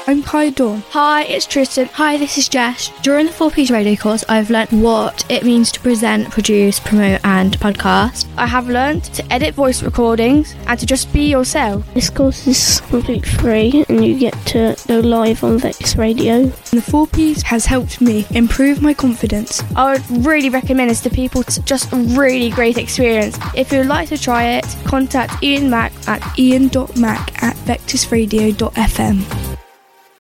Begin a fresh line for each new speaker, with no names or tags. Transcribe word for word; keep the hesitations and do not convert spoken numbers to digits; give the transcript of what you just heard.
I'm Kai Dawn.
Hi, it's Tristan.
Hi, this is Jess. During the four P's radio course, I've learnt what it means to present, produce, promote and podcast.
I have learned to edit voice recordings and to just be yourself.
This course is completely free and you get to go live on Vex Radio.
The four P's has helped me improve my confidence.
I would really recommend this to people. It's just a really great experience. If you'd like to try it, contact Ian Mack
at ian dot mack at vectis radio dot f m.